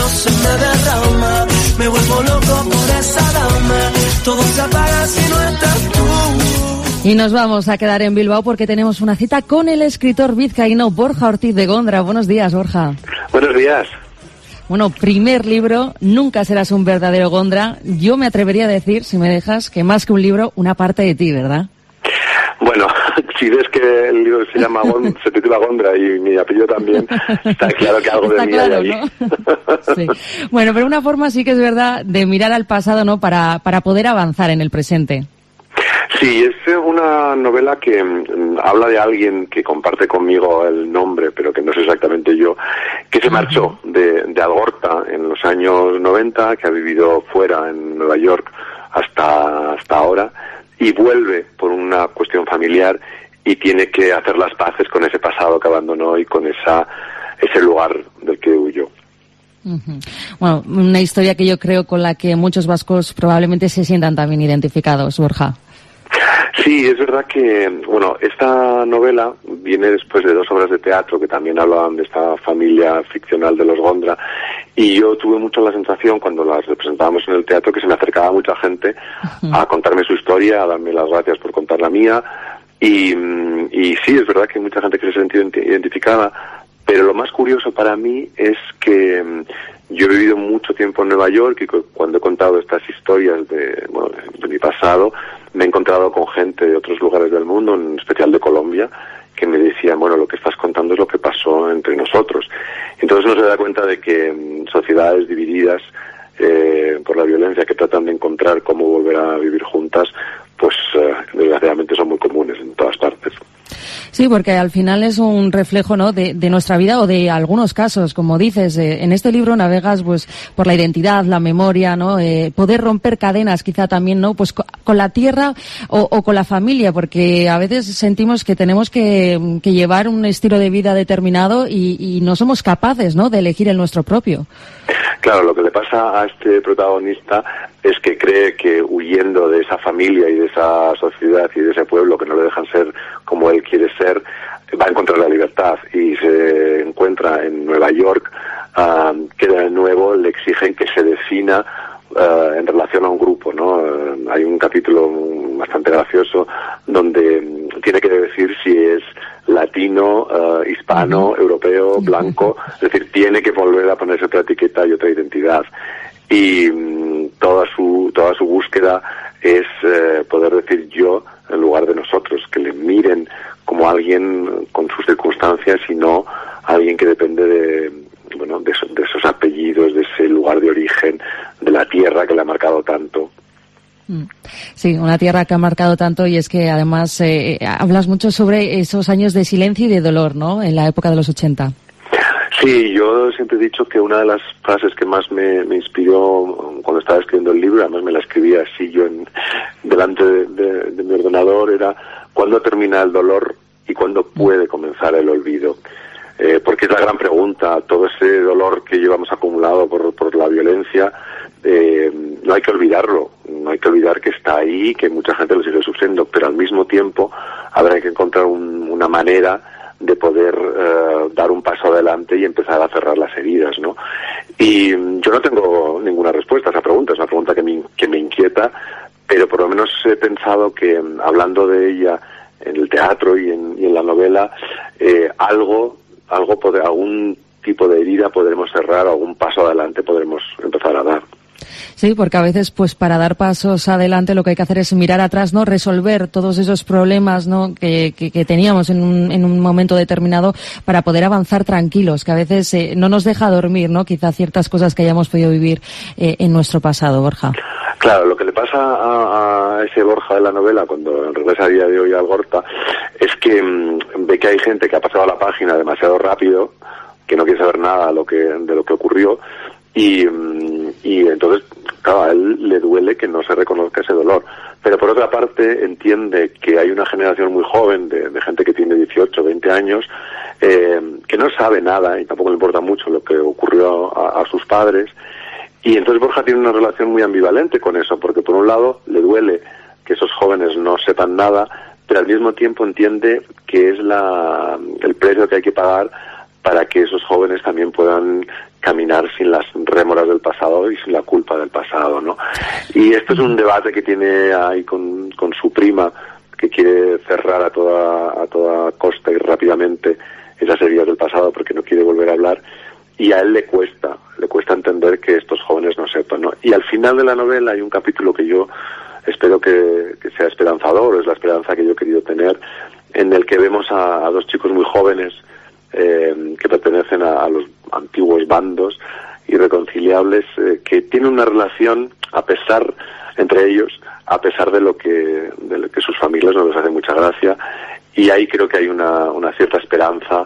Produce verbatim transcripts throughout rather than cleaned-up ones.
se me derrama, me vuelvo loco por esa dama, todo se apaga si no estás tú. Y nos vamos a quedar en Bilbao porque tenemos una cita con el escritor vizcaíno Borja Ortiz de Gondra. Buenos días, Borja. Buenos días. Bueno, primer libro, Nunca serás un verdadero Gondra. Yo me atrevería a decir, si me dejas, que más que un libro, una parte de ti, ¿verdad? Bueno, si ves que el libro se llama Gond- se titula Gondra y mi apellido también, está claro que algo está de mí claro, hay ahí. ¿no? Sí. Bueno, pero una forma sí que es verdad de mirar al pasado, ¿no? Para, para poder avanzar en el presente. Sí, es una novela que mm, habla de alguien que comparte conmigo el nombre, pero que no es exactamente yo, que se marchó de, de Algorta en los años noventa, que ha vivido fuera en Nueva York hasta, hasta ahora, y vuelve por una cuestión familiar y tiene que hacer las paces con ese pasado que abandonó y con esa ese lugar del que huyó. Uh-huh. Bueno, una historia que yo creo con la que muchos vascos probablemente se sientan también identificados, Borja. Sí, es verdad que, bueno, esta novela viene después de dos obras de teatro que también hablaban de esta familia ficcional de los Gondra, y yo tuve mucho la sensación cuando las representábamos en el teatro que se me acercaba mucha gente uh-huh. a contarme su historia, a darme las gracias por contar la mía, y, y sí, es verdad que hay mucha gente que se ha sentido identificada, pero lo más curioso para mí es que yo he vivido mucho tiempo en Nueva York y cuando he contado estas historias de, bueno, de mi pasado, me he encontrado con gente de otros lugares del mundo, en especial de Colombia, que me decían, bueno, lo que estás contando es lo que pasó entre nosotros. Entonces uno se da cuenta de que um, sociedades divididas eh, por la violencia que tratan de encontrar cómo volver a vivir juntas, pues uh, desgraciadamente son muy comunes en todas partes. Sí, porque al final es un reflejo, ¿no?, de, de nuestra vida o de algunos casos, como dices. Eh, en este libro navegas, pues, por la identidad, la memoria, ¿no?, eh, poder romper cadenas, quizá también, ¿no?, pues, co- con la tierra o, o con la familia, porque a veces sentimos que tenemos que, que llevar un estilo de vida determinado y, y no somos capaces, ¿no?, de elegir el nuestro propio. Claro, lo que le pasa a este protagonista es que cree que huyendo de esa familia y de esa sociedad y de ese pueblo que no le dejan ser como él quiere ser, va a encontrar la libertad, y se encuentra en Nueva York uh, que de nuevo le exigen que se defina uh, en relación a un grupo, ¿no? Uh, hay un capítulo bastante gracioso donde um, tiene que decir si es latino, uh, hispano, uh-huh. europeo, blanco, es decir, tiene que volver a ponerse otra etiqueta y otra identidad. Y um, toda su toda su búsqueda es uh, poder decir yo en lugar de nosotros, que le miren como alguien con sus circunstancias y no alguien que depende de, bueno, de, de esos apellidos, de ese lugar de origen, de la tierra que le ha marcado tanto. Sí, una tierra que ha marcado tanto, y es que además eh, hablas mucho sobre esos años de silencio y de dolor, ¿no?, en la época de los ochenta. Sí, yo siempre he dicho que una de las frases que más me, me inspiró cuando estaba escribiendo el libro, además me la escribí así yo en, delante de, de, de mi ordenador, era ¿cuándo termina el dolor y cuándo puede comenzar el olvido? Eh, porque es la gran pregunta. Todo ese dolor que llevamos acumulado por, por la violencia, eh, no hay que olvidarlo, no hay que olvidar que está ahí, que mucha gente lo sigue sufriendo, pero al mismo tiempo habrá que encontrar un, una manera de poder uh, dar un paso adelante y empezar a cerrar las heridas, ¿no? Y um, yo no tengo ninguna respuesta a esa pregunta, es una pregunta que me, que me inquieta, pero por lo menos he pensado que um, hablando de ella en el teatro y en, y en la novela, eh, algo, algo poder, algún tipo de herida podremos cerrar, algún paso adelante podremos empezar a dar. Sí, porque a veces, pues, para dar pasos adelante lo que hay que hacer es mirar atrás, ¿no?, resolver todos esos problemas, ¿no?, que, que, que teníamos en un, en un momento determinado para poder avanzar tranquilos, que a veces eh, no nos deja dormir, ¿no?, quizá ciertas cosas que hayamos podido vivir eh, en nuestro pasado, Borja. Claro, lo que le pasa a, a ese Borja de la novela cuando regresa a día de hoy a Algorta es que mmm, ve que hay gente que ha pasado la página demasiado rápido, que no quiere saber nada de lo que, de lo que ocurrió, y, y entonces, claro, a él le duele que no se reconozca ese dolor. Pero por otra parte entiende que hay una generación muy joven de, de gente que tiene dieciocho, veinte años, eh, que no sabe nada y tampoco le importa mucho lo que ocurrió a, a sus padres. Y entonces Borja tiene una relación muy ambivalente con eso, porque por un lado le duele que esos jóvenes no sepan nada, pero al mismo tiempo entiende que es la, el precio que hay que pagar para que esos jóvenes también puedan caminar sin las rémoras del pasado y sin la culpa del pasado, ¿no? Y esto es un debate que tiene ahí con, con su prima, que quiere cerrar a toda, a toda costa y rápidamente esas heridas del pasado porque no quiere volver a hablar, y a él le cuesta, le cuesta entender que estos jóvenes no sepan, ¿no? Y al final de la novela hay un capítulo que yo espero que, que sea esperanzador, es la esperanza que yo he querido tener, en el que vemos a, a dos chicos muy jóvenes eh, que pertenecen a, a los antiguos bandos irreconciliables, eh, que tienen una relación a pesar, entre ellos, a pesar de lo que, de lo que sus familias no les hacen mucha gracia, y ahí creo que hay una, una cierta esperanza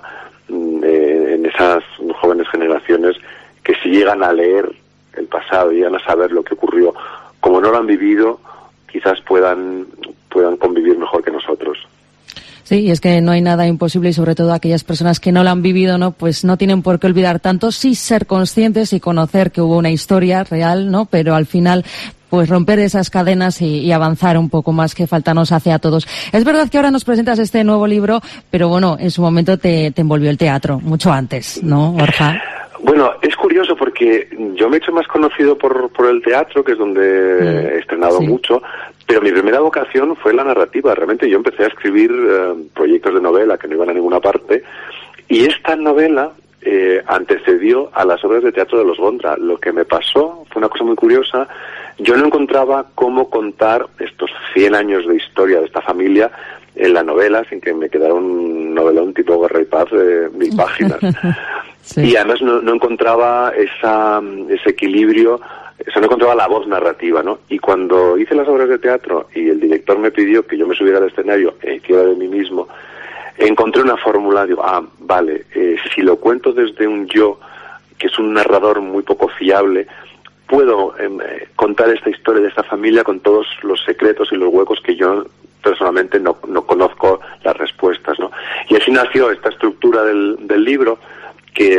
eh, en esas jóvenes generaciones que si llegan a leer el pasado, llegan a saber lo que ocurrió, como no lo han vivido, quizás puedan, puedan convivir mejor que nosotros. Sí, y es que no hay nada imposible, y sobre todo aquellas personas que no lo han vivido, ¿no? Pues no tienen por qué olvidar tanto, sí ser conscientes y conocer que hubo una historia real, ¿no? Pero al final, pues romper esas cadenas y, y avanzar un poco más, que falta nos hace a todos. Es verdad que ahora nos presentas este nuevo libro, pero bueno, en su momento te, te envolvió el teatro, mucho antes, ¿no, Borja? Bueno, es curioso porque yo me he hecho más conocido por, por el teatro, que es donde mm, he estrenado sí. mucho, pero mi primera vocación fue la narrativa. Realmente yo empecé a escribir eh, proyectos de novela que no iban a ninguna parte, y esta novela eh, antecedió a las obras de teatro de los Gondra. Lo que me pasó fue una cosa muy curiosa. Yo no encontraba cómo contar estos cien años de historia de esta familia en la novela sin que me quedara un novelón tipo Guerra y Paz de mil páginas. Sí. Y además no, no encontraba esa, ese equilibrio, eso no encontraba la voz narrativa, ¿no? Y cuando hice las obras de teatro y el director me pidió que yo me subiera al escenario e hiciera de mí mismo, encontré una fórmula, digo, ah, vale, eh, si lo cuento desde un yo, que es un narrador muy poco fiable, puedo eh, contar esta historia de esta familia con todos los secretos y los huecos que yo personalmente no, no conozco las respuestas, ¿no? Y así nació esta estructura del, del libro, que,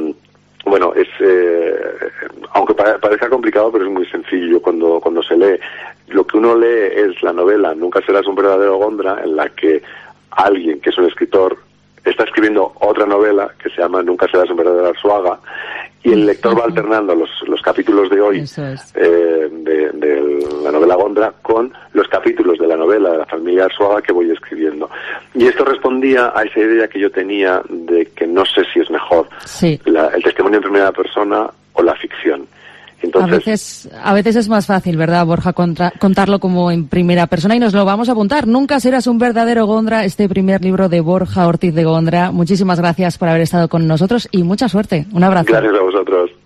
bueno, es, eh, aunque parezca complicado, pero es muy sencillo cuando, cuando se lee. Lo que uno lee es la novela Nunca serás un verdadero Gondra, en la que alguien que es un escritor está escribiendo otra novela que se llama Nunca serás un verdadero Arzuaga, y el lector va alternando los, los capítulos de hoy es. eh, de, de la novela Gondra con los capítulos de la novela de la familia Arzuaga que voy escribiendo. Y esto respondía a esa idea que yo tenía de que no sé si es mejor sí. la, el testimonio en primera persona o la ficción. Entonces, a veces, a veces es más fácil, ¿verdad, Borja, contra, contarlo como en primera persona? Y nos lo vamos a apuntar. Nunca serás un verdadero Gondra, este primer libro de Borja Ortiz de Gondra. Muchísimas gracias por haber estado con nosotros y mucha suerte. Un abrazo. Gracias a vosotros.